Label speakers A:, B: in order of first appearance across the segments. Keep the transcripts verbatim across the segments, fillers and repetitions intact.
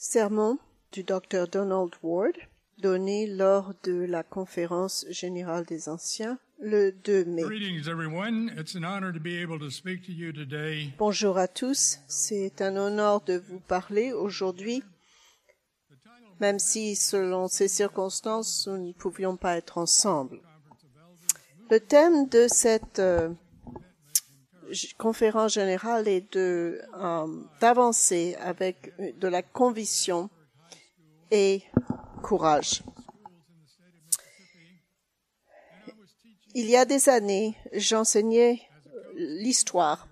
A: Sermon du docteur Donald Ward, donné lors de la conférence générale des anciens le deux mai.
B: Greetings, everyone. It's an honor to be able to speak to you today.
A: Bonjour à tous, c'est un honneur de vous parler aujourd'hui, même si selon ces circonstances, nous ne pouvions pas être ensemble. Le thème de cette euh, conférence générale est de euh, d'avancer avec de la conviction et courage. Il y a des années, j'enseignais l'histoire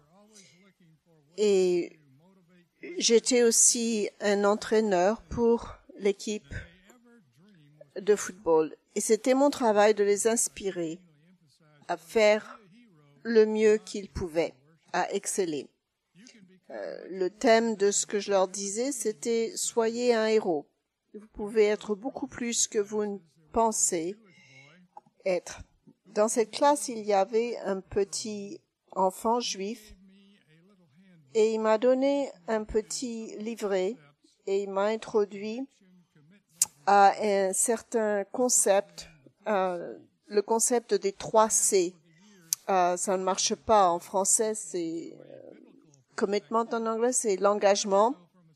A: et j'étais aussi un entraîneur pour l'équipe de football. Et c'était mon travail de les inspirer à faire le mieux qu'ils pouvaient, à exceller. Euh, le thème de ce que je leur disais, c'était « Soyez un héros ». Vous pouvez être beaucoup plus que vous ne pensez être. Dans cette classe, il y avait un petit enfant juif et il m'a donné un petit livret et il m'a introduit à un certain concept, euh, le concept des trois C. Euh, ça ne marche pas en français, c'est euh, commitment en anglais, c'est l'engagement,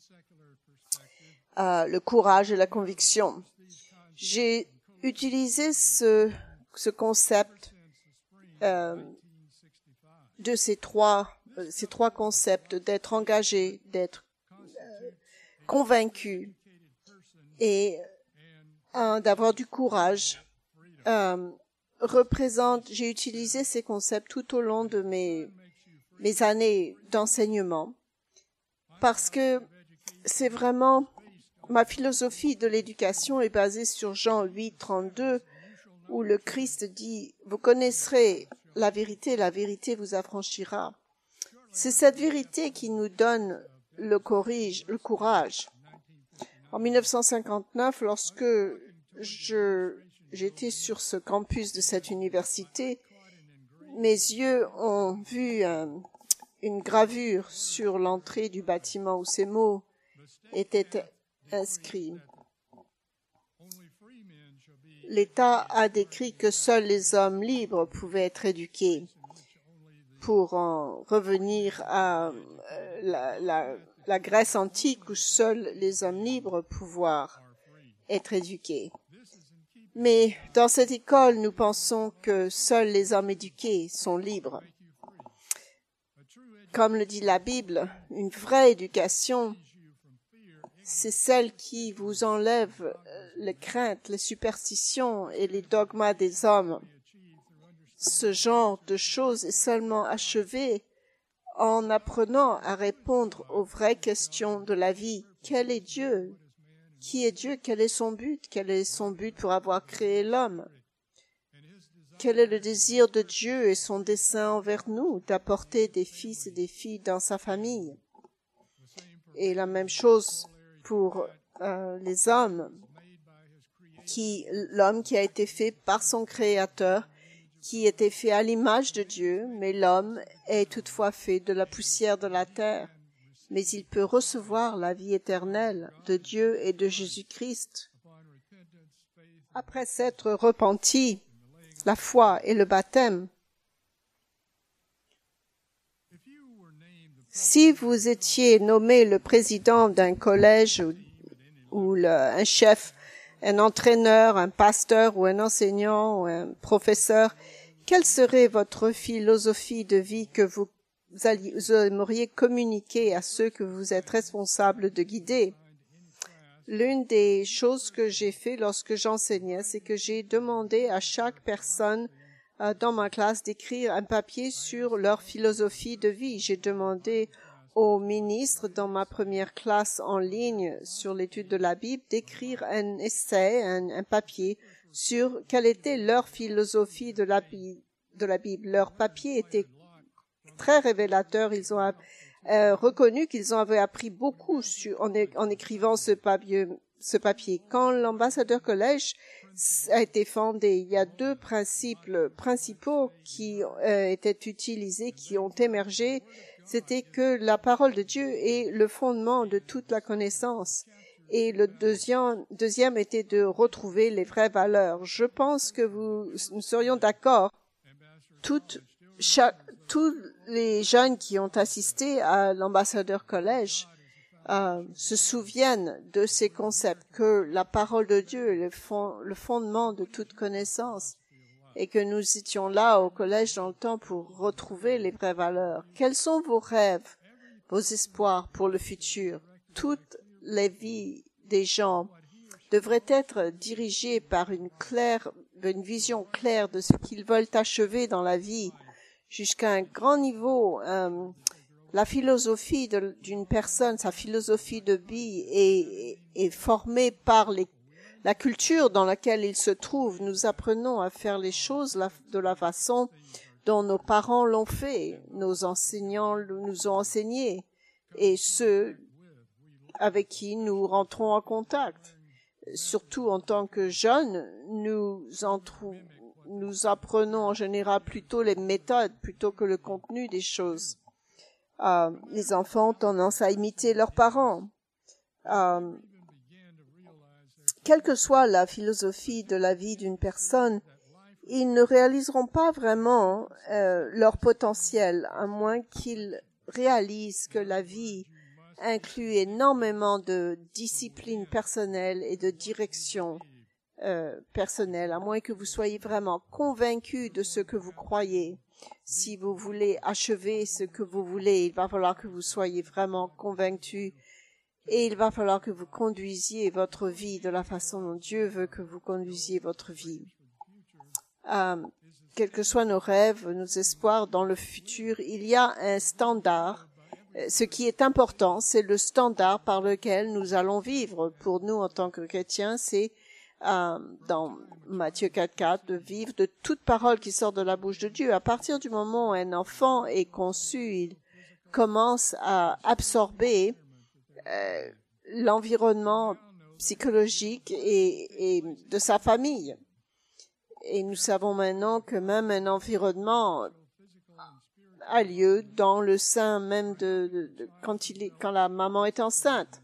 A: euh, le courage et la conviction. J'ai utilisé ce ce concept euh, de ces trois euh, ces trois concepts d'être engagé, d'être euh, convaincu et euh, d'avoir du courage. Euh, représente, j'ai utilisé ces concepts tout au long de mes mes années d'enseignement parce que c'est vraiment ma philosophie de l'éducation est basée sur Jean huit, trente-deux où le Christ dit « Vous connaîtrez la vérité, la vérité vous affranchira ». C'est cette vérité qui nous donne le courage. Le courage. En mille neuf cent cinquante-neuf, lorsque je, j'étais sur ce campus de cette université, mes yeux ont vu un, une gravure sur l'entrée du bâtiment où ces mots étaient inscrits. L'État a décrit que seuls les hommes libres pouvaient être éduqués. Pour en revenir à la, la, la Grèce antique où seuls les hommes libres pouvaient être éduqués. Mais dans cette école, nous pensons que seuls les hommes éduqués sont libres. Comme le dit la Bible, une vraie éducation, c'est celle qui vous enlève les craintes, les superstitions et les dogmas des hommes. Ce genre de choses est seulement achevé en apprenant à répondre aux vraies questions de la vie. Quel est Dieu? Qui est Dieu? Quel est son but? Quel est son but pour avoir créé l'homme? Quel est le désir de Dieu et son dessein envers nous d'apporter des fils et des filles dans sa famille? Et la même chose pour euh, les hommes, qui l'homme qui a été fait par son Créateur, qui était fait à l'image de Dieu, mais l'homme est toutefois fait de la poussière de la terre. Mais il peut recevoir la vie éternelle de Dieu et de Jésus-Christ. Après s'être repenti, la foi et le baptême. Si vous étiez nommé le président d'un collège ou, ou le, un chef, un entraîneur, un pasteur ou un enseignant ou un professeur, quelle serait votre philosophie de vie que vous, alliez, vous aimeriez communiquer à ceux que vous êtes responsables de guider? L'une des choses que j'ai fait lorsque j'enseignais, c'est que j'ai demandé à chaque personne euh, dans ma classe d'écrire un papier sur leur philosophie de vie. J'ai demandé aux ministres dans ma première classe en ligne sur l'étude de la Bible d'écrire un essai, un, un papier sur quelle était leur philosophie de la, de la Bible. Leur papier était très révélateur. Ils ont euh, reconnu qu'ils avaient appris beaucoup sur, en, en écrivant ce papier, ce papier. Quand l'ambassadeur collège a été fondé, il y a deux principes principaux qui euh, étaient utilisés, qui ont émergé. C'était que la parole de Dieu est le fondement de toute la connaissance Et le deuxième, deuxième était de retrouver les vraies valeurs. Je pense que vous, nous serions d'accord. Toutes, chaque, tous les jeunes qui ont assisté à l'ambassadeur collège euh, se souviennent de ces concepts, que la parole de Dieu est le, fond, le fondement de toute connaissance, et que nous étions là au collège dans le temps pour retrouver les vraies valeurs. Quels sont vos rêves, vos espoirs pour le futur? Toutes les vies des gens devraient être dirigées par une claire, une vision claire de ce qu'ils veulent achever dans la vie, jusqu'à un grand niveau. Euh, la philosophie de, d'une personne, sa philosophie de vie est, est formée par les, la culture dans laquelle il se trouve. Nous apprenons à faire les choses la, de la façon dont nos parents l'ont fait, nos enseignants nous ont enseigné, et ceux avec qui nous rentrons en contact. Surtout en tant que jeunes, nous, entrou- nous apprenons en général plutôt les méthodes plutôt que le contenu des choses. Euh, les enfants ont tendance à imiter leurs parents. Euh, quelle que soit la philosophie de la vie d'une personne, ils ne réaliseront pas vraiment euh, leur potentiel, à moins qu'ils réalisent que la vie inclut énormément de discipline personnelle et de direction euh, personnelle, à moins que vous soyez vraiment convaincu de ce que vous croyez. Si vous voulez achever ce que vous voulez, il va falloir que vous soyez vraiment convaincu, et il va falloir que vous conduisiez votre vie de la façon dont Dieu veut que vous conduisiez votre vie. Euh, quels que soient nos rêves, nos espoirs dans le futur, il y a un standard. Ce qui est important, c'est le standard par lequel nous allons vivre. Pour nous, en tant que chrétiens, c'est euh, dans Matthieu quatre quatre de vivre de toute parole qui sort de la bouche de Dieu. À partir du moment où un enfant est conçu, il commence à absorber euh, l'environnement psychologique et, et de sa famille. Et nous savons maintenant que même un environnement a lieu dans le sein même de, de, de quand il est, quand la maman est enceinte.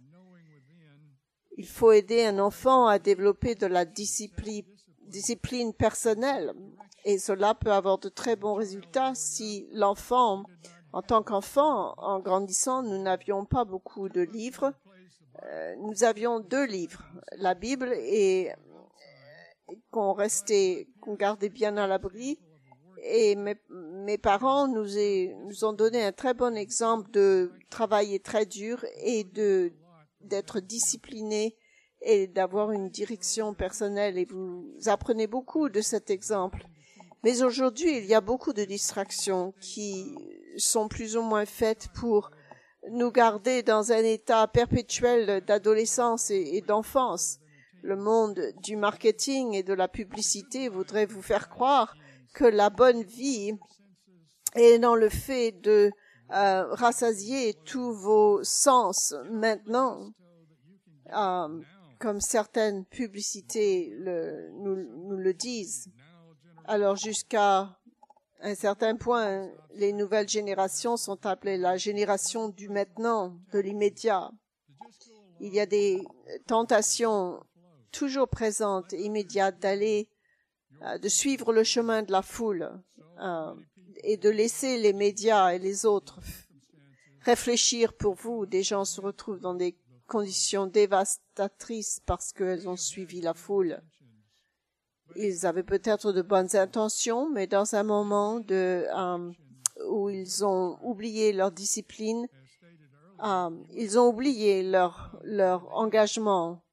A: Il faut aider un enfant à développer de la discipline, discipline personnelle, et cela peut avoir de très bons résultats si l'enfant, en tant qu'enfant, en grandissant, nous n'avions pas beaucoup de livres. Euh, nous avions deux livres, la Bible et qu'on restait, qu'on gardait bien à l'abri. Et mes, mes parents nous, est, nous ont donné un très bon exemple de travailler très dur et de d'être disciplinés et d'avoir une direction personnelle. Et vous apprenez beaucoup de cet exemple. Mais aujourd'hui, il y a beaucoup de distractions qui sont plus ou moins faites pour nous garder dans un état perpétuel d'adolescence et, et d'enfance. Le monde du marketing et de la publicité voudrait vous faire croire que la bonne vie est dans le fait de euh, rassasier tous vos sens maintenant, euh, comme certaines publicités le, nous, nous le disent. Alors jusqu'à un certain point, les nouvelles générations sont appelées la génération du maintenant, de l'immédiat. Il y a des tentations toujours présentes et immédiates d'aller de suivre le chemin de la foule euh, et de laisser les médias et les autres réfléchir pour vous. Des gens se retrouvent dans des conditions dévastatrices parce qu'elles ont suivi la foule. Ils avaient peut-être de bonnes intentions, mais dans un moment de, euh, où ils ont oublié leur discipline, euh, ils ont oublié leur, leur engagement.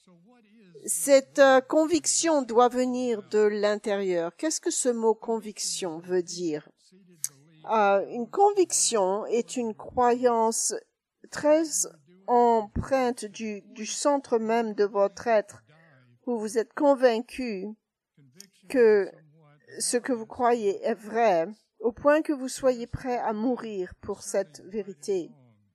A: Cette euh, conviction doit venir de l'intérieur. Qu'est-ce que ce mot conviction veut dire? Euh, une conviction est une croyance très empreinte du, du centre même de votre être, où vous êtes convaincu que ce que vous croyez est vrai, au point que vous soyez prêt à mourir pour cette vérité.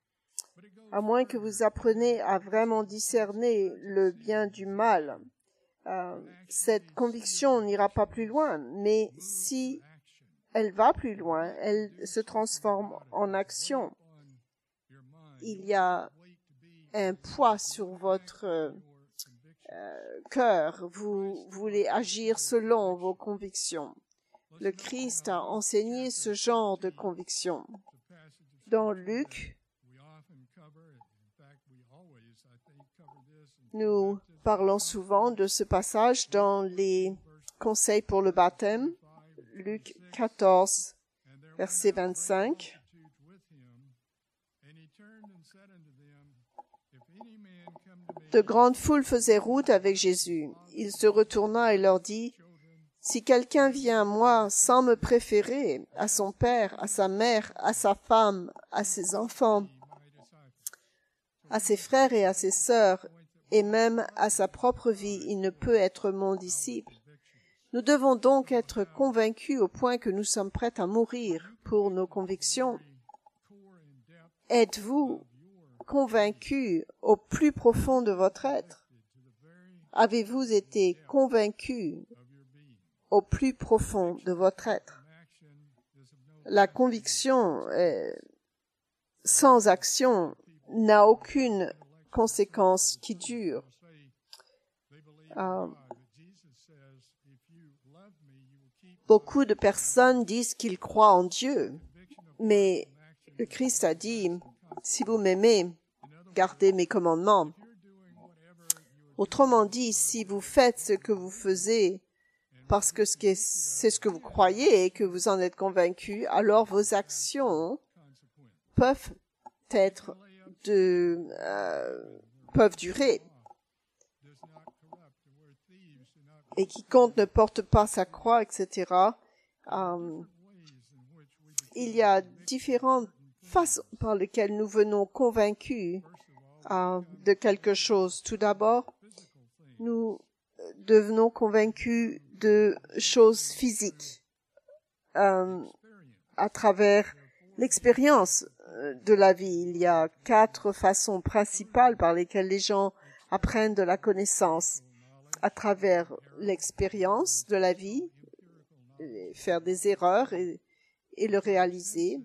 A: À moins que vous appreniez à vraiment discerner le bien du mal. Euh, cette conviction n'ira pas plus loin, mais si elle va plus loin, elle se transforme en action. Il y a un poids sur votre euh, euh, cœur. Vous voulez agir selon vos convictions. Le Christ a enseigné ce genre de conviction. Dans Luc, nous parlons souvent de ce passage dans les conseils pour le baptême. Luc quatorze, verset vingt-cinq. De grandes foules faisaient route avec Jésus. Il se retourna et leur dit, « Si quelqu'un vient à moi sans me préférer, à son père, à sa mère, à sa femme, à ses enfants, à ses frères et à ses sœurs, et même à sa propre vie, il ne peut être mon disciple. » Nous devons donc être convaincus au point que nous sommes prêts à mourir pour nos convictions. Êtes-vous convaincu au plus profond de votre être? Avez-vous été convaincu au plus profond de votre être? La conviction euh, sans action n'a aucune conséquence qui dure. Euh, beaucoup de personnes disent qu'ils croient en Dieu, mais le Christ a dit, « Si vous m'aimez, gardez mes commandements. » Autrement dit, si vous faites ce que vous faisiez parce que c'est ce que vous croyez et que vous en êtes convaincu, alors vos actions peuvent être de euh, peuvent durer. Et quiconque ne porte pas sa croix, et cetera. Euh, il y a différentes façons par lesquelles nous venons convaincus euh, de quelque chose. Tout d'abord, nous devenons convaincus de choses physiques euh, à travers l'expérience de la vie. Il y a quatre façons principales par lesquelles les gens apprennent de la connaissance. À travers l'expérience de la vie, faire des erreurs et, et le réaliser.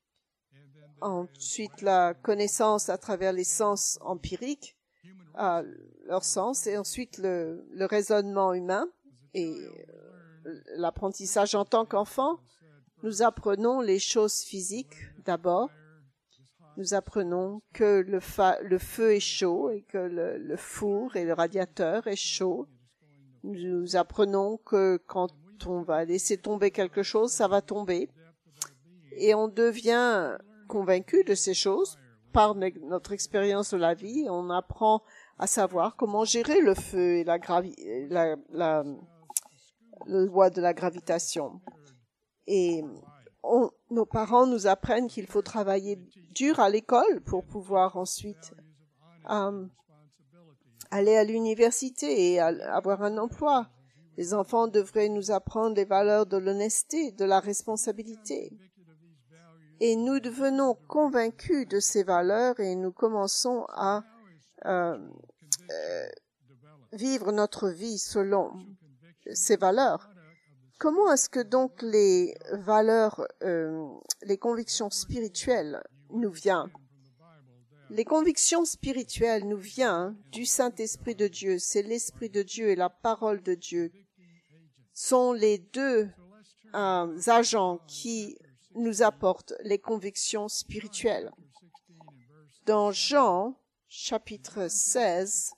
A: Ensuite, la connaissance à travers les sens empiriques, euh, leur sens, et ensuite le, le raisonnement humain et euh, l'apprentissage en tant qu'enfant. Nous apprenons les choses physiques d'abord. Nous apprenons que le, fa- le feu est chaud et que le, le four et le radiateur est chaud. Nous apprenons que quand on va laisser tomber quelque chose, ça va tomber. Et on devient convaincu de ces choses par notre expérience de la vie. On apprend à savoir comment gérer le feu et la, gravi- la, la, la loi de la gravitation. Et on, nos parents nous apprennent qu'il faut travailler dur à l'école pour pouvoir ensuite euh, aller à l'université et à, avoir un emploi. Les enfants devraient nous apprendre les valeurs de l'honnêteté, de la responsabilité. Et nous devenons convaincus de ces valeurs et nous commençons à euh, euh, vivre notre vie selon ces valeurs. Comment est-ce que donc les valeurs, euh, les convictions spirituelles nous viennent? Les convictions spirituelles nous viennent du Saint-Esprit de Dieu. C'est l'Esprit de Dieu et la parole de Dieu sont les deux euh, agents qui nous apportent les convictions spirituelles. Dans Jean, chapitre seize,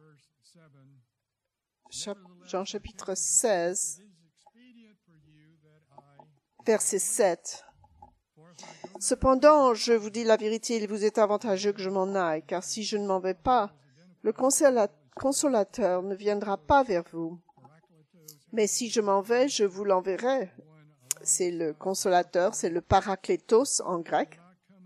A: chap- Jean chapitre seize, verset sept. Cependant, je vous dis la vérité, il vous est avantageux que je m'en aille, car si je ne m'en vais pas, le consola- consolateur ne viendra pas vers vous. Mais si je m'en vais, je vous l'enverrai. C'est le consolateur, c'est le parakletos en grec.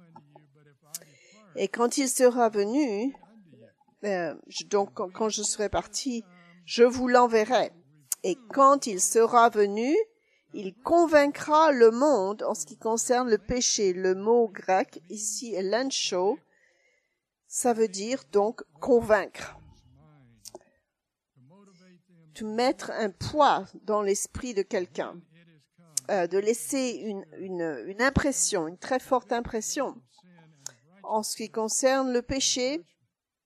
A: Et quand il sera venu, euh, je, donc quand, quand je serai parti, je vous l'enverrai. Et quand il sera venu, il convaincra le monde en ce qui concerne le péché. Le mot grec ici est lencho, ça veut dire donc convaincre. De mettre un poids dans l'esprit de quelqu'un, euh, de laisser une, une, une impression, une très forte impression. En ce qui concerne le péché,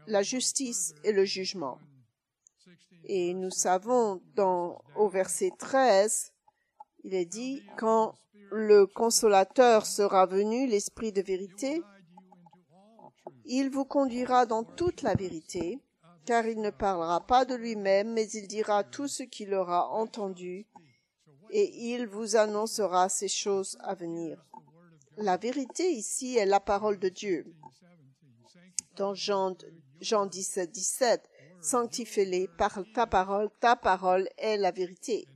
A: la justice et le jugement. Et nous savons dans, au verset treize, il est dit, quand le consolateur sera venu, l'Esprit de vérité, il vous conduira dans toute la vérité, car il ne parlera pas de lui-même, mais il dira tout ce qu'il aura entendu, et il vous annoncera ces choses à venir. La vérité ici est la parole de Dieu. Dans Jean, Jean dix-sept, dix-sept, sanctifie-les par ta parole, ta parole est la vérité.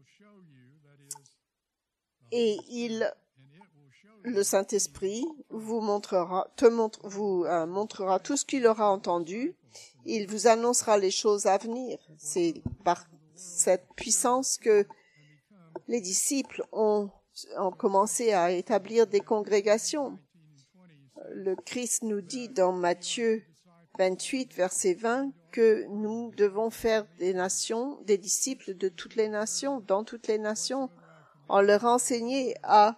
A: Et il, le Saint-Esprit, vous montrera, te montre, vous euh, montrera tout ce qu'il aura entendu. Il vous annoncera les choses à venir. C'est par cette puissance que les disciples ont, ont commencé à établir des congrégations. Le Christ nous dit dans Matthieu vingt-huit, verset vingt, que nous devons faire des nations, des disciples de toutes les nations, dans toutes les nations, en leur enseignant à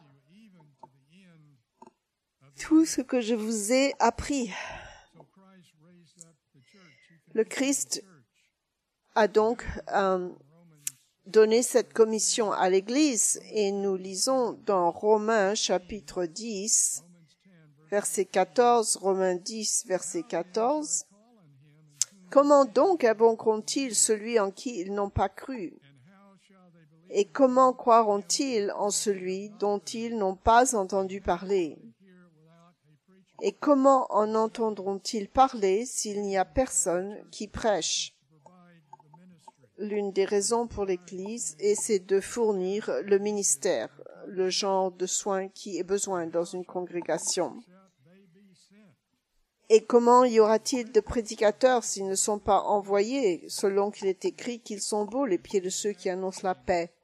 A: tout ce que je vous ai appris. Le Christ a donc euh, donné cette commission à l'Église et nous lisons dans Romains chapitre dix, verset quatorze, Romains dix, verset quatorze. Comment donc invoqueront-ils celui en qui ils n'ont pas cru? Et comment croiront-ils en celui dont ils n'ont pas entendu parler? Et comment en entendront-ils parler s'il n'y a personne qui prêche? L'une des raisons pour l'Église est c'est de fournir le ministère, le genre de soins qui est besoin dans une congrégation. Et comment y aura-t-il de prédicateurs s'ils ne sont pas envoyés, selon qu'il est écrit qu'ils sont beaux les pieds de ceux qui annoncent la paix,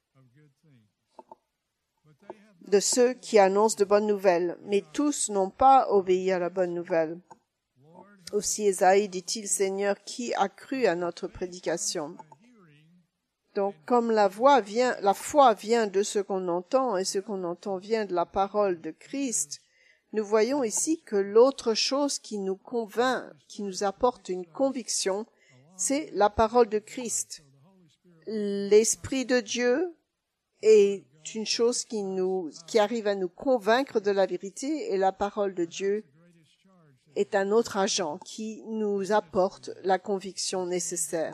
A: de ceux qui annoncent de bonnes nouvelles, mais tous n'ont pas obéi à la bonne nouvelle. Aussi Ésaïe dit-il, Seigneur, qui a cru à notre prédication? Donc, comme la voix vient, la foi vient de ce qu'on entend, et ce qu'on entend vient de la parole de Christ, nous voyons ici que l'autre chose qui nous convainc, qui nous apporte une conviction, c'est la parole de Christ. L'Esprit de Dieu est une chose qui nous, qui arrive à nous convaincre de la vérité, et la parole de Dieu est un autre agent qui nous apporte la conviction nécessaire.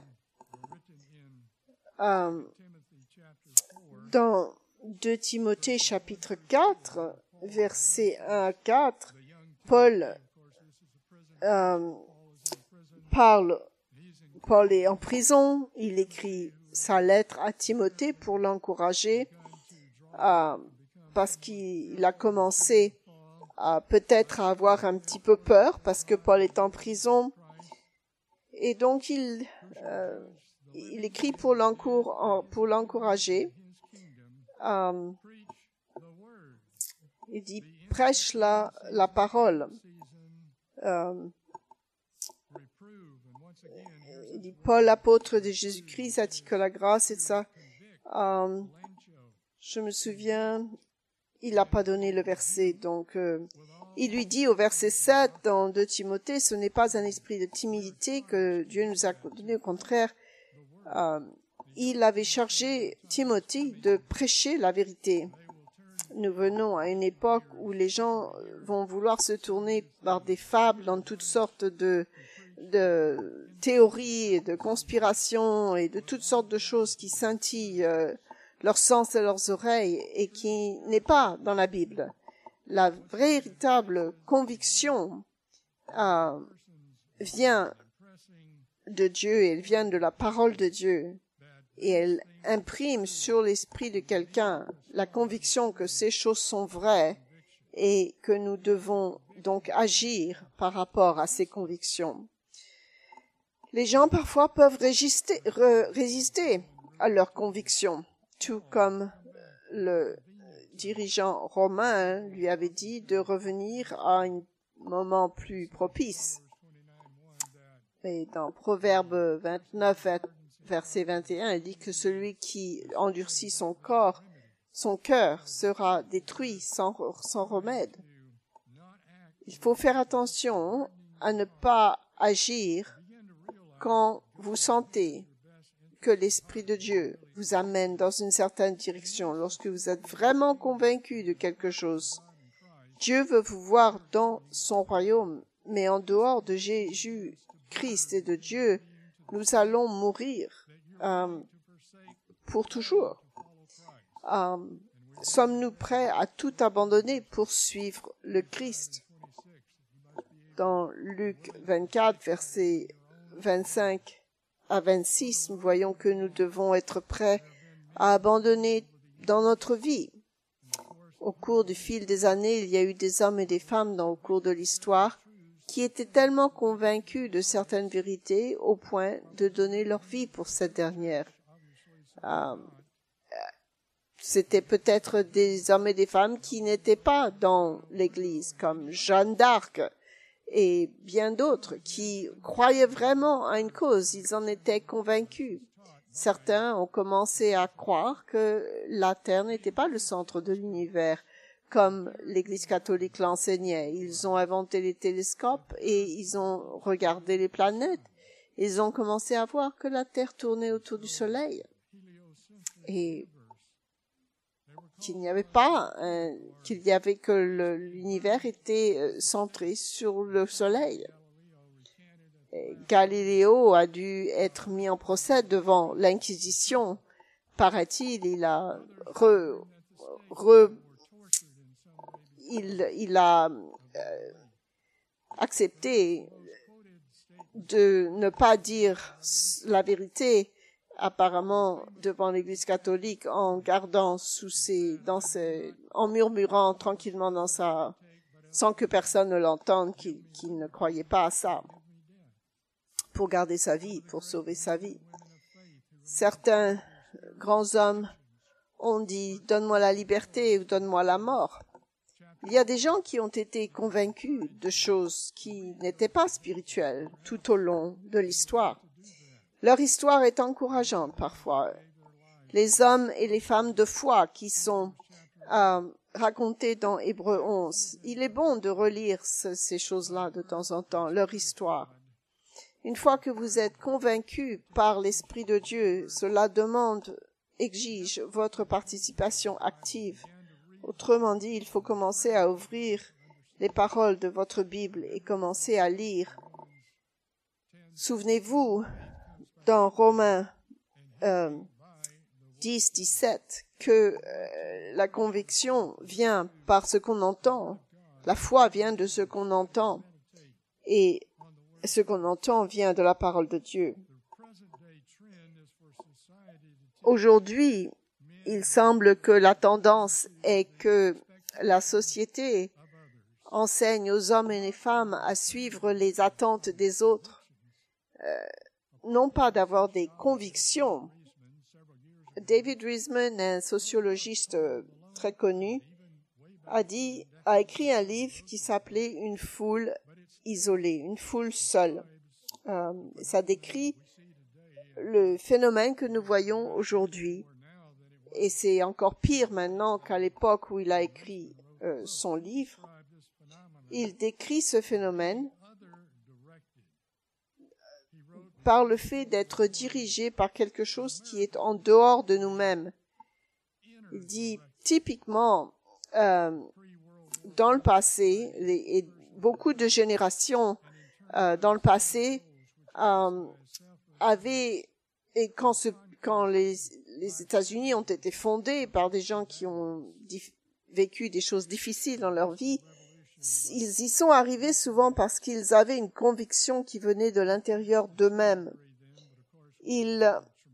A: Euh, dans deux Timothée chapitre quatre, versets un à quatre, Paul euh, parle, Paul est en prison, il écrit sa lettre à Timothée pour l'encourager, euh, parce qu'il a commencé à peut-être à avoir un petit peu peur, parce que Paul est en prison, et donc il, euh, il écrit pour l'encourager. Euh, il dit, prêche la, la parole. Euh, il dit, Paul, apôtre de Jésus-Christ, à ti que la grâce et ça. Euh, je me souviens, il n'a pas donné le verset, donc euh, il lui dit au verset sept dans deux Timothée, ce n'est pas un esprit de timidité que Dieu nous a donné, au contraire, euh, il avait chargé Timothée de prêcher la vérité. Nous venons à une époque où les gens vont vouloir se tourner vers des fables dans toutes sortes de, de théories et de conspirations et de toutes sortes de choses qui scintillent euh, leur sens et leurs oreilles et qui n'est pas dans la Bible. La véritable conviction euh, vient de Dieu, elle vient de la parole de Dieu. Et elle imprime sur l'esprit de quelqu'un la conviction que ces choses sont vraies et que nous devons donc agir par rapport à ces convictions. Les gens parfois peuvent résister, re, résister à leurs convictions, tout comme le dirigeant romain lui avait dit de revenir à un moment plus propice. Et dans Proverbe vingt-neuf, verset vingt et un, il dit que celui qui endurcit son corps, son cœur sera détruit sans, sans remède. Il faut faire attention à ne pas agir quand vous sentez que l'Esprit de Dieu vous amène dans une certaine direction, lorsque vous êtes vraiment convaincu de quelque chose. Dieu veut vous voir dans son royaume, mais en dehors de Jésus-Christ et de Dieu, nous allons mourir euh, pour toujours. Euh, sommes-nous prêts à tout abandonner pour suivre le Christ? Dans Luc vingt-quatre, versets vingt-cinq à vingt-six, nous voyons que nous devons être prêts à abandonner dans notre vie. Au cours du fil des années, il y a eu des hommes et des femmes dans, au cours de l'histoire qui étaient tellement convaincus de certaines vérités au point de donner leur vie pour cette dernière. Euh, c'était peut-être des hommes et des femmes qui n'étaient pas dans l'Église, comme Jeanne d'Arc et bien d'autres qui croyaient vraiment à une cause. Ils en étaient convaincus. Certains ont commencé à croire que la Terre n'était pas le centre de l'univers, comme l'Église catholique l'enseignait. Ils ont inventé les télescopes et ils ont regardé les planètes. Ils ont commencé à voir que la Terre tournait autour du Soleil et qu'il n'y avait pas, un, qu'il y avait que le, l'univers était centré sur le Soleil. Galiléo a dû être mis en procès devant l'Inquisition. Paraît-il, il a re, re, il, il a euh, accepté de ne pas dire la vérité, apparemment, devant l'Église catholique, en gardant sous ses, dans ses, en murmurant tranquillement dans sa, sans que personne ne l'entende, qu'il, qu'il ne croyait pas à ça, pour garder sa vie, pour sauver sa vie. Certains grands hommes ont dit « Donne-moi la liberté ou donne-moi la mort ». Il y a des gens qui ont été convaincus de choses qui n'étaient pas spirituelles tout au long de l'histoire. Leur histoire est encourageante parfois. Les hommes et les femmes de foi qui sont euh, racontés dans Hébreux onze, il est bon de relire ce, ces choses-là de temps en temps, leur histoire. Une fois que vous êtes convaincu par l'Esprit de Dieu, cela demande, exige votre participation active. Autrement dit, il faut commencer à ouvrir les paroles de votre Bible et commencer à lire. Souvenez-vous, dans Romains euh, dix, dix-sept, que euh, la conviction vient par ce qu'on entend. La foi vient de ce qu'on entend. Et ce qu'on entend vient de la parole de Dieu. Aujourd'hui, il semble que la tendance est que la société enseigne aux hommes et les femmes à suivre les attentes des autres, euh, non pas d'avoir des convictions. David Riesman, un sociologiste très connu, a dit, a écrit un livre qui s'appelait Une foule isolée, une foule seule. Euh, ça décrit le phénomène que nous voyons aujourd'hui. Et c'est encore pire maintenant qu'à l'époque où il a écrit euh, son livre. Il décrit ce phénomène par le fait d'être dirigé par quelque chose qui est en dehors de nous-mêmes. Il dit typiquement, euh, dans le passé, les, et beaucoup de générations euh, dans le passé euh, avaient, et quand, ce, quand les les États-Unis ont été fondés par des gens qui ont dif- vécu des choses difficiles dans leur vie, ils y sont arrivés souvent parce qu'ils avaient une conviction qui venait de l'intérieur d'eux-mêmes. Ils,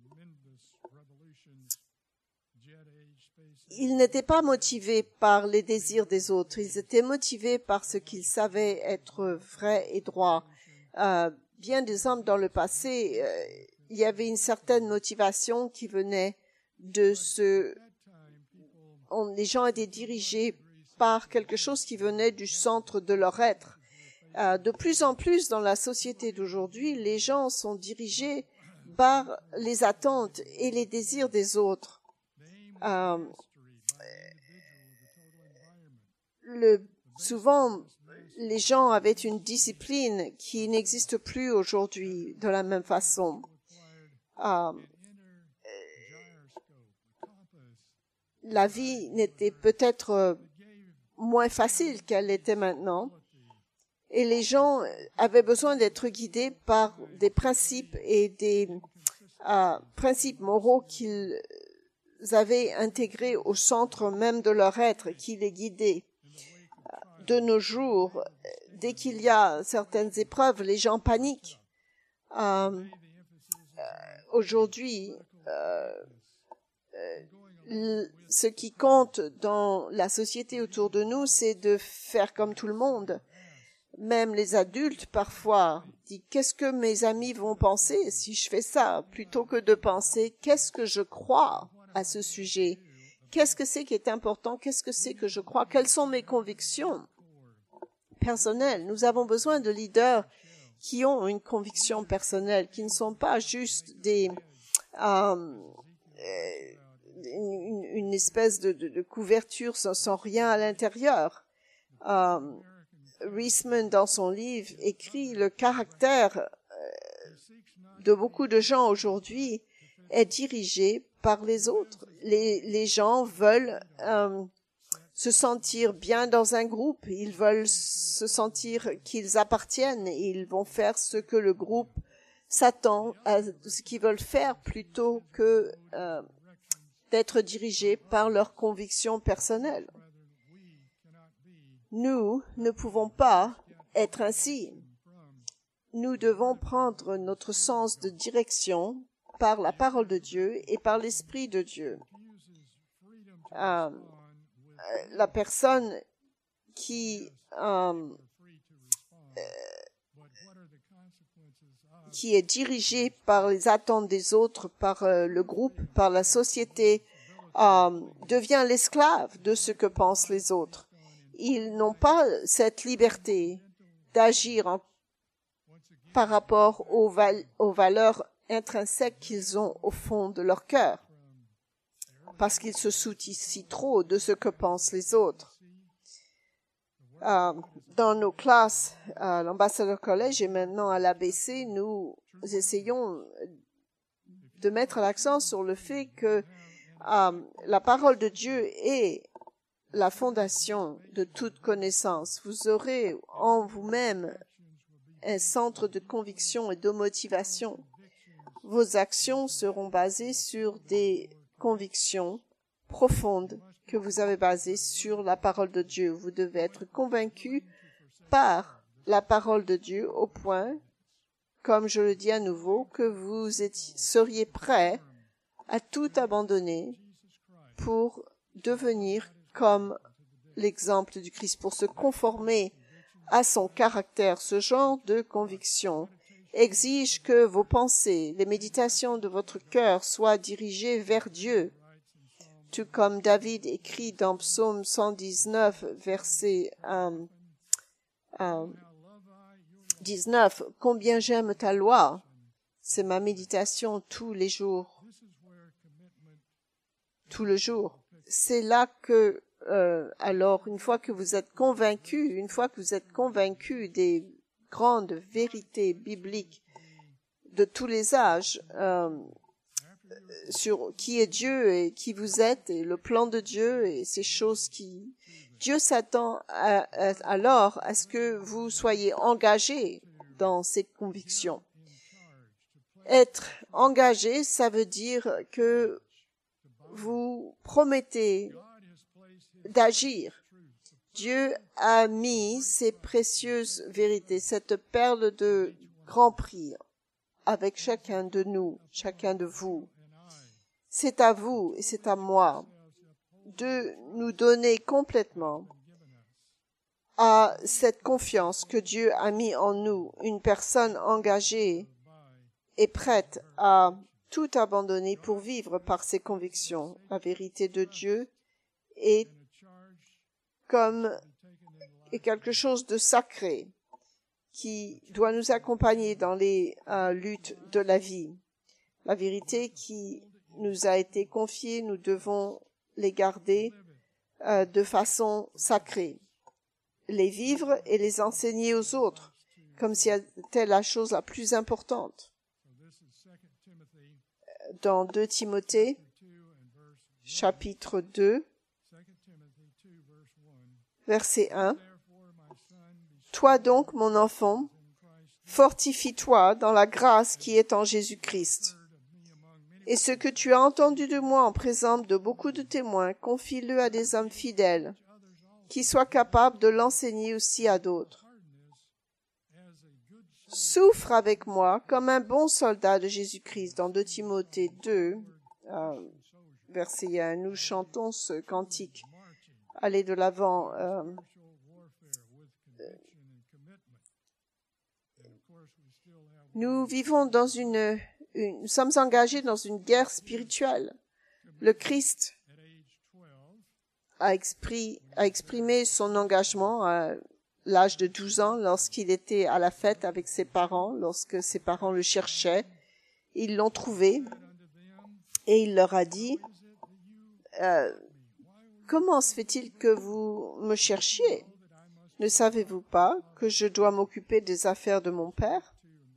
A: ils n'étaient pas motivés par les désirs des autres, ils étaient motivés par ce qu'ils savaient être vrai et droit. Euh, bien des hommes dans le passé, euh, il y avait une certaine motivation qui venait de ce... On, les gens étaient dirigés par quelque chose qui venait du centre de leur être. Euh, de plus en plus dans la société d'aujourd'hui, les gens sont dirigés par les attentes et les désirs des autres. Euh, le, souvent, les gens avaient une discipline qui n'existe plus aujourd'hui de la même façon. Euh, la vie n'était peut-être moins facile qu'elle l'était maintenant, et les gens avaient besoin d'être guidés par des principes et des euh, principes moraux qu'ils avaient intégrés au centre même de leur être, qui les guidaient. De nos jours, dès qu'il y a certaines épreuves, les gens paniquent. Euh, aujourd'hui, euh, euh, ce qui compte dans la société autour de nous, c'est de faire comme tout le monde. Même les adultes, parfois, disent « Qu'est-ce que mes amis vont penser si je fais ça ?» plutôt que de penser « Qu'est-ce que je crois à ce sujet ? Qu'est-ce que c'est qui est important ? Qu'est-ce que c'est que je crois ? Quelles sont mes convictions personnelles ?» Nous avons besoin de leaders qui ont une conviction personnelle, qui ne sont pas juste des euh, une, une espèce de, de, de couverture sans, sans rien à l'intérieur. Euh, Reisman, dans son livre, écrit le caractère de beaucoup de gens aujourd'hui est dirigé par les autres. Les, les gens veulent euh, se sentir bien dans un groupe, ils veulent se sentir qu'ils appartiennent, et ils vont faire ce que le groupe s'attend à ce qu'ils veulent faire plutôt que euh, d'être dirigés par leurs convictions personnelles. Nous ne pouvons pas être ainsi. Nous devons prendre notre sens de direction par la parole de Dieu et par l'Esprit de Dieu. Euh, la personne qui, euh, qui est dirigée par les attentes des autres, par euh, le groupe, par la société, euh, devient l'esclave de ce que pensent les autres. Ils n'ont pas cette liberté d'agir en, par rapport aux, val, aux valeurs intrinsèques qu'ils ont au fond de leur cœur, parce qu'ils se soucient trop de ce que pensent les autres. Euh, dans nos classes à l'Ambassador College et maintenant à l'A B C, nous essayons de mettre l'accent sur le fait que euh, la parole de Dieu est la fondation de toute connaissance. Vous aurez en vous-même un centre de conviction et de motivation. Vos actions seront basées sur des convictions profondes que vous avez basées sur la parole de Dieu. Vous devez être convaincu par la parole de Dieu au point, comme je le dis à nouveau, que vous étiez, seriez prêt à tout abandonner pour devenir comme l'exemple du Christ, pour se conformer à son caractère. Ce genre de conviction exige que vos pensées, les méditations de votre cœur soient dirigées vers Dieu. Tout comme David écrit dans Psaume cent dix-neuf, verset euh, euh, dix-neuf, « Combien j'aime ta loi, c'est ma méditation tous les jours. » Tout le jour. C'est là que, euh, alors, une fois que vous êtes convaincu, une fois que vous êtes convaincu des grandes vérités bibliques de tous les âges, euh, sur qui est Dieu et qui vous êtes et le plan de Dieu et ces choses qui... Dieu s'attend à, à, alors à ce que vous soyez engagés dans ces convictions. Être engagé, ça veut dire que vous promettez d'agir. Dieu a mis ces précieuses vérités, cette perle de grand prix avec chacun de nous, chacun de vous. C'est à vous et c'est à moi de nous donner complètement à cette confiance que Dieu a mis en nous, une personne engagée et prête à tout abandonner pour vivre par ses convictions. La vérité de Dieu est comme est quelque chose de sacré qui doit nous accompagner dans les euh, luttes de la vie. La vérité qui nous a été confiée, nous devons les garder euh, de façon sacrée. les vivre et les enseigner aux autres, comme si c'était la chose la plus importante. Dans deux Timothée, chapitre deux, verset un. Toi donc, mon enfant, fortifie-toi dans la grâce qui est en Jésus-Christ. Et ce que tu as entendu de moi en présence de beaucoup de témoins, confie-le à des hommes fidèles, qui soient capables de l'enseigner aussi à d'autres. Souffre avec moi comme un bon soldat de Jésus-Christ. Dans deux Timothée deux, euh, verset un, nous chantons ce cantique. Allez de l'avant. Euh, nous vivons dans une, une... Nous sommes engagés dans une guerre spirituelle. Le Christ a, expris, a exprimé son engagement à l'âge de douze ans lorsqu'il était à la fête avec ses parents, lorsque ses parents le cherchaient. Ils l'ont trouvé et il leur a dit euh, « Comment se fait-il que vous me cherchiez? Ne savez-vous pas que je dois m'occuper des affaires de mon Père ?»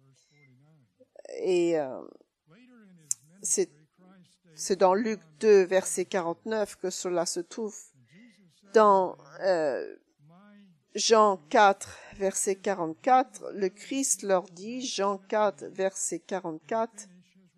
A: Et euh, c'est, c'est dans Luc deux, verset quarante-neuf que cela se trouve. Dans euh, Jean quatre, verset quarante-quatre, le Christ leur dit, Jean quatre, verset quarante-quatre,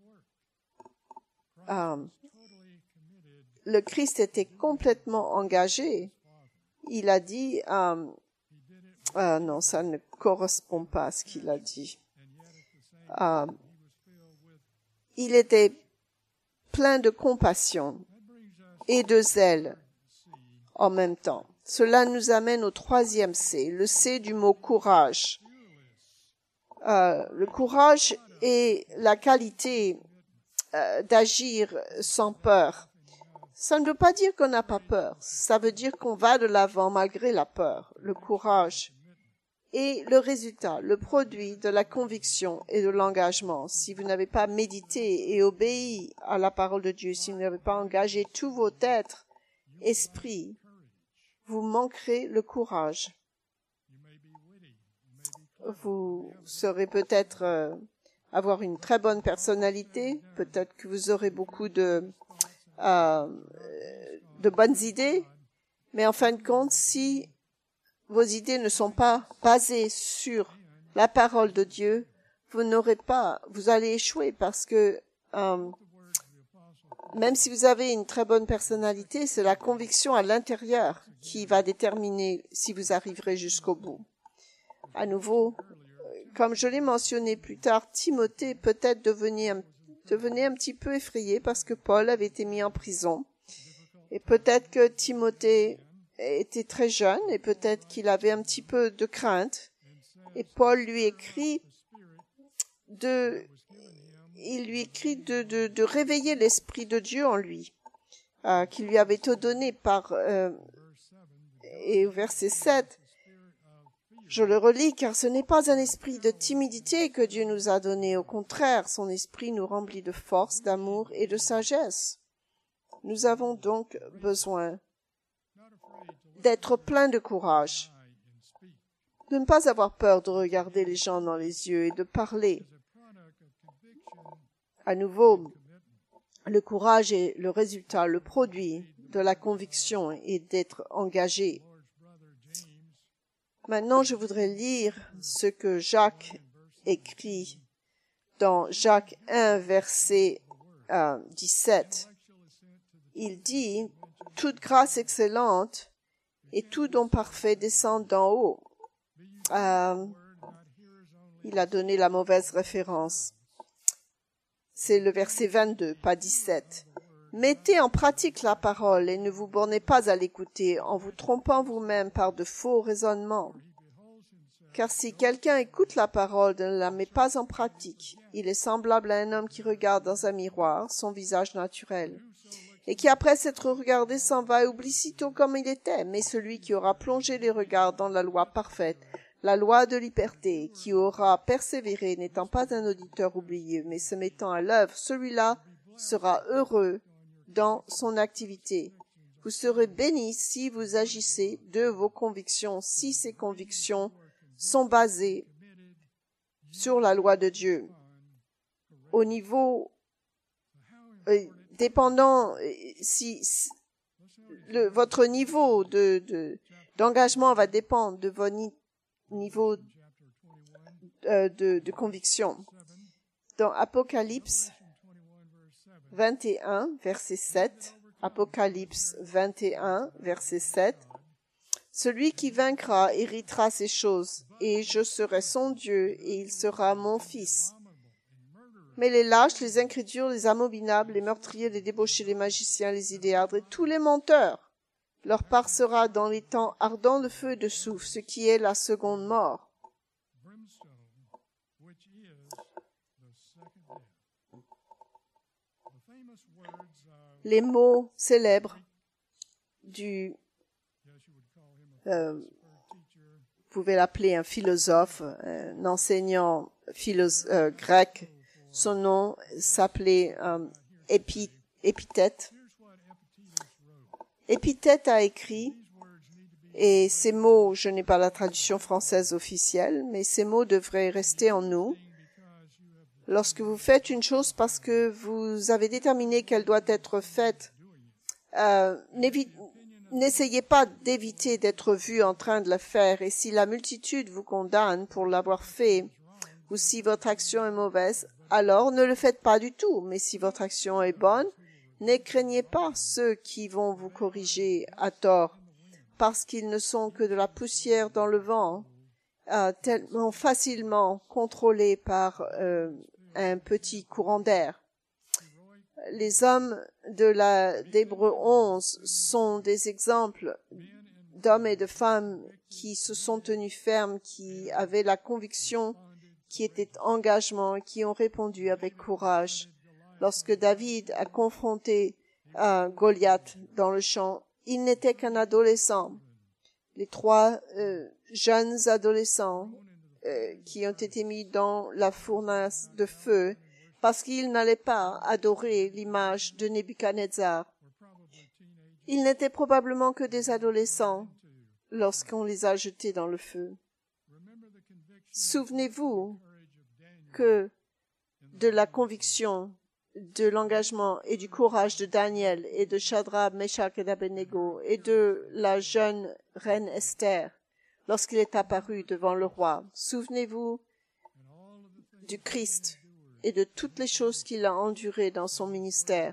A: euh, le Christ était complètement engagé. Il a dit, euh, euh, non, ça ne correspond pas à ce qu'il a dit. Euh, il était plein de compassion et de zèle en même temps. Cela nous amène au troisième C, le C du mot courage. Euh, le courage est la qualité euh, d'agir sans peur. Ça ne veut pas dire qu'on n'a pas peur. Ça veut dire qu'on va de l'avant malgré la peur. Le courage est le résultat, le produit de la conviction et de l'engagement. Si vous n'avez pas médité et obéi à la parole de Dieu, si vous n'avez pas engagé tout votre être, esprit, vous manquerez le courage. Vous serez peut-être euh, avoir une très bonne personnalité, peut-être que vous aurez beaucoup de euh, de bonnes idées, mais en fin de compte, si vos idées ne sont pas basées sur la parole de Dieu, vous n'aurez pas, vous allez échouer parce que euh, même si vous avez une très bonne personnalité, c'est la conviction à l'intérieur qui va déterminer si vous arriverez jusqu'au bout. À nouveau, comme je l'ai mentionné plus tard, Timothée peut-être devenait un, devenait un petit peu effrayé parce que Paul avait été mis en prison. Et peut-être que Timothée était très jeune et peut-être qu'il avait un petit peu de crainte. Et Paul lui écrit de, il lui écrit de, de, de réveiller l'Esprit de Dieu en lui, euh, qui lui avait été donné par, euh, et au verset sept, je le relis, car ce n'est pas un esprit de timidité que Dieu nous a donné. Au contraire, son esprit nous remplit de force, d'amour et de sagesse. Nous avons donc besoin d'être pleins de courage, de ne pas avoir peur de regarder les gens dans les yeux et de parler. À nouveau, le courage est le résultat, le produit de la conviction et d'être engagé. Maintenant, je voudrais lire ce que Jacques écrit dans Jacques un, verset euh, dix-sept. Il dit « Toute grâce excellente et tout don parfait descend d'en haut. Euh, » il a donné la mauvaise référence. C'est le verset vingt-deux, pas dix-sept. « Mettez en pratique la parole et ne vous bornez pas à l'écouter en vous trompant vous-même par de faux raisonnements. Car si quelqu'un écoute la parole et ne la met pas en pratique, il est semblable à un homme qui regarde dans un miroir son visage naturel, et qui après s'être regardé s'en va et oublie sitôt comme il était. Mais celui qui aura plongé les regards dans la loi parfaite, la loi de liberté, qui aura persévéré, n'étant pas un auditeur oublié, mais se mettant à l'œuvre, celui-là sera heureux dans son activité. Vous serez bénis si vous agissez de vos convictions, si ces convictions sont basées sur la loi de Dieu. Au niveau euh, dépendant, si, si le, votre niveau de, de, d'engagement va dépendre de votre ni, niveau euh, de, de conviction. Dans Apocalypse vingt et un, verset sept, Apocalypse vingt et un, verset sept, « Celui qui vaincra héritera ces choses, et je serai son Dieu, et il sera mon fils. Mais les lâches, les incrédules, les abominables, les meurtriers, les débauchés, les magiciens, les idéâtres, et tous les menteurs, leur part sera dans les temps ardents de feu et de soufre, ce qui est la seconde mort. » Les mots célèbres du, euh, vous pouvez l'appeler un philosophe, un enseignant philosophe, euh, grec, son nom s'appelait euh, Épi, Épithète. Épithète a écrit, et ces mots, je n'ai pas la traduction française officielle, mais ces mots devraient rester en nous. Lorsque vous faites une chose parce que vous avez déterminé qu'elle doit être faite, euh, n'essayez pas d'éviter d'être vu en train de la faire. Et si la multitude vous condamne pour l'avoir fait, ou si votre action est mauvaise, alors ne le faites pas du tout. Mais si votre action est bonne, ne craignez pas ceux qui vont vous corriger à tort, parce qu'ils ne sont que de la poussière dans le vent, euh, tellement facilement contrôlés par euh, un petit courant d'air. Les hommes de la d'Hébreux onze sont des exemples d'hommes et de femmes qui se sont tenus fermes, qui avaient la conviction, qui étaient engagement, qui ont répondu avec courage. Lorsque David a confronté euh, Goliath dans le champ, il n'était qu'un adolescent. Les trois euh, jeunes adolescents euh, qui ont été mis dans la fournaise de feu parce qu'ils n'allaient pas adorer l'image de Nebuchadnezzar. Ils n'étaient probablement que des adolescents lorsqu'on les a jetés dans le feu. Souvenez-vous que de la conviction, de l'engagement et du courage de Daniel et de Shadrach, Meshach et Abednego et de la jeune reine Esther lorsqu'il est apparu devant le roi. Souvenez-vous du Christ et de toutes les choses qu'il a endurées dans son ministère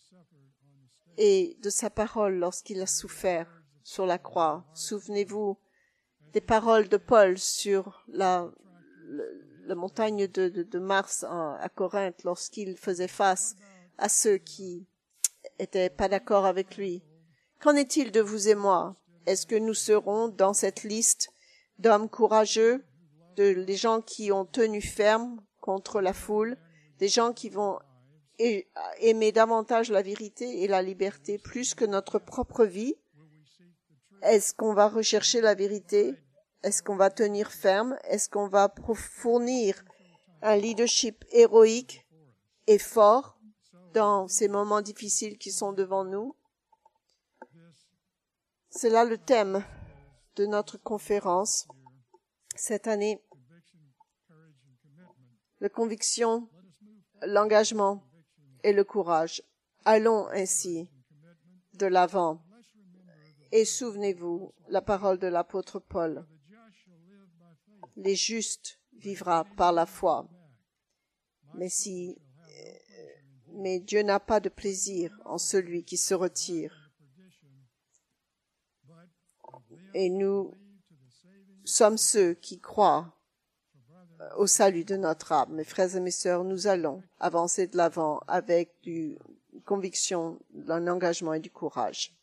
A: et de sa parole lorsqu'il a souffert sur la croix. Souvenez-vous des paroles de Paul sur la, la, la montagne de, de, de Mars en, à Corinthe lorsqu'il faisait face à ceux qui étaient pas d'accord avec lui. Qu'en est-il de vous et moi? Est-ce que nous serons dans cette liste d'hommes courageux, de les gens qui ont tenu ferme contre la foule, des gens qui vont aimer davantage la vérité et la liberté plus que notre propre vie? Est-ce qu'on va rechercher la vérité? Est-ce qu'on va tenir ferme? Est-ce qu'on va fournir un leadership héroïque et fort dans ces moments difficiles qui sont devant nous? C'est là le thème de notre conférence cette année. La conviction, l'engagement et le courage. Allons ainsi de l'avant. Et souvenez-vous la parole de l'apôtre Paul. Les justes vivra par la foi. Mais si, mais Dieu n'a pas de plaisir en celui qui se retire. Et nous sommes ceux qui croient au salut de notre âme. Mes frères et mes sœurs, nous allons avancer de l'avant avec du conviction, d'un engagement et du courage.